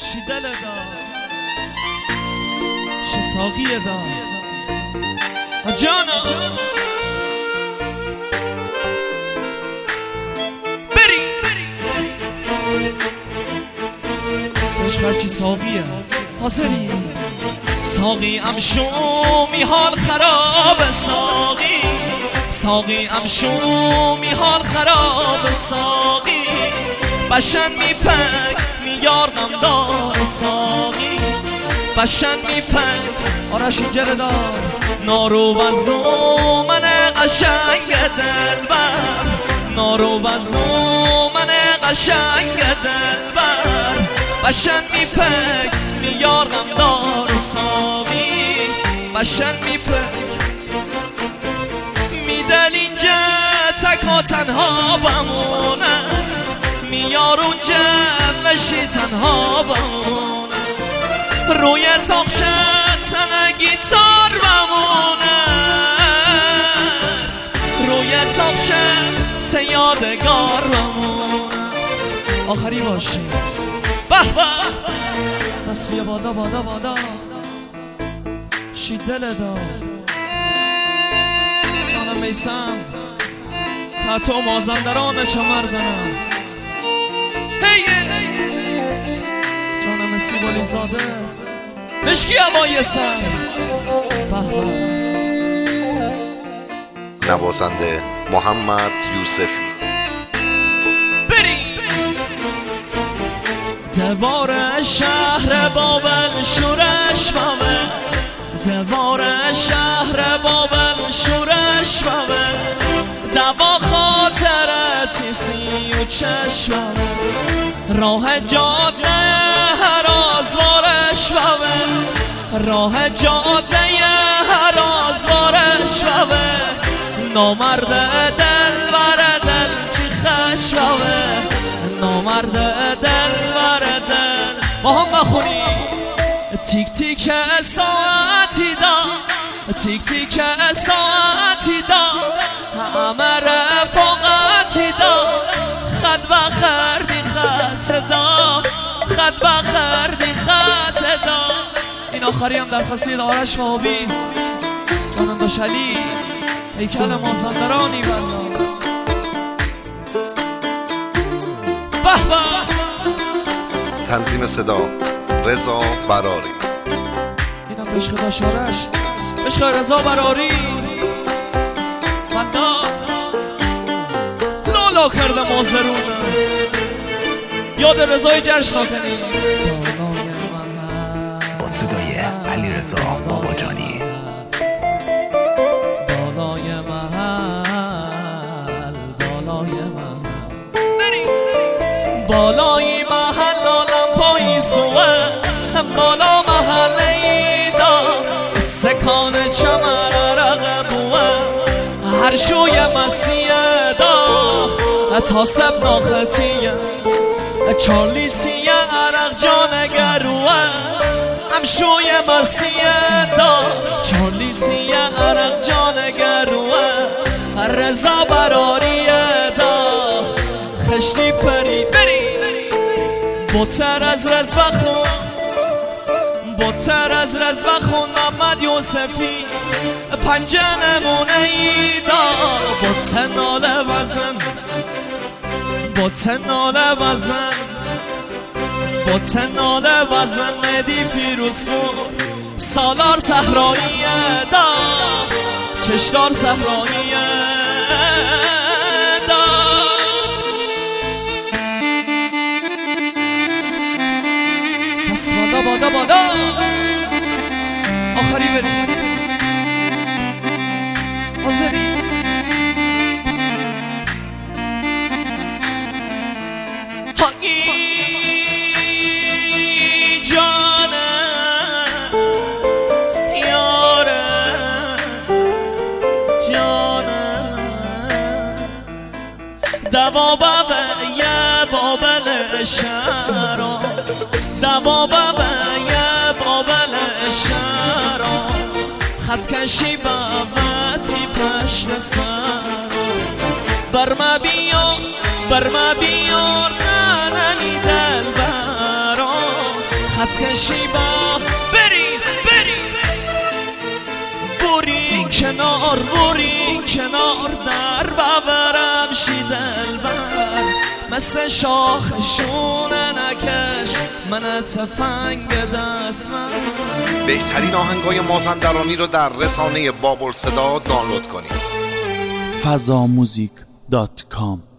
شی دل دار شی ساقی دار جانا بری عشق هرچی ساقیه حاضری ساقی امشومی حال خراب ساقی ساقی امشومی حال خراب ساقی بشن میپک میاردم دار ساقی بشن میپک آرش اینجا دار نارو بزو من قشنگ دلبر نارو بزو من قشنگ دلبر بشن میپک میاردم دار ساقی بشن میپک میدل اینجا تکا تنها بمون است میار اونجا نشی تنها بمون روی تاقشت تنه گیتار بمون است روی تاقشت ته یادگار بمون است آخری باشی به به دست بیا بادا بادا بادا شی دل دار جانم میسم تحت مازندران چمردنم هی جانم سیبالی زاده مشکی هوای سر به نوازنده محمد یوسفی دوار شهر بابل شورش بابل دوار شهر بابل شورش بابل دوا خاطرتی سی و چشم راه جاده هر آزوارش بابل راه جاده هر آزوارش بابل نامرد دل بر دل چی خش بابل نامرد دل بر دل با هم بخونی تیک تیک ساعتی دا تیک تیک ساعتی دا همه رفاقتی دا خط بخردی خط دا خط بخردی خط دا این آخری هم درخواستی آرش وهابی جانم داش علی هیکل مازندرانی بلا به به تنظیم صدا رضا براری اینم عشق داش آرش عشق رضا براری بنده لالا کرده مازرون یاد رضای جشن کنی با صدای علی رضا باباجانی بالای محل بالای محل بالای محل آلم پایی سوه بالا محل ایدا سکان چمر رقبوه هر شوی مسیح دا تا سب ناختیه چارلی تیه عرق جان گروه هم شوی مسیح دا چارلی تیه عرق جان گروه رضا براری دا خشتی پری بوتر از رزو خون بوتر از رزو خون محمد یوسفی پنجه نمونه ای دا بوتر ناله وزن بوتر ناله وزن بوتر ناله وزن مدی پیروزمون سالار صحرایی دا چشدار صحرایی دا پس بادا بادا بادا آخری بریم حاضری دوا بابا یه بابل شهرام دوا بابا یه بابل شهرام خط کشی بابتی پشت سرام برما بیار ننی دل برام خط کشی با بری بوری کنار در ببرم شی دلبر مثل شاخشونه نکش من تفنگ دست من. بهترین آهنگای مازندرانی رو در رسانه بابل صدا دانلود کنید. fazamuzik.com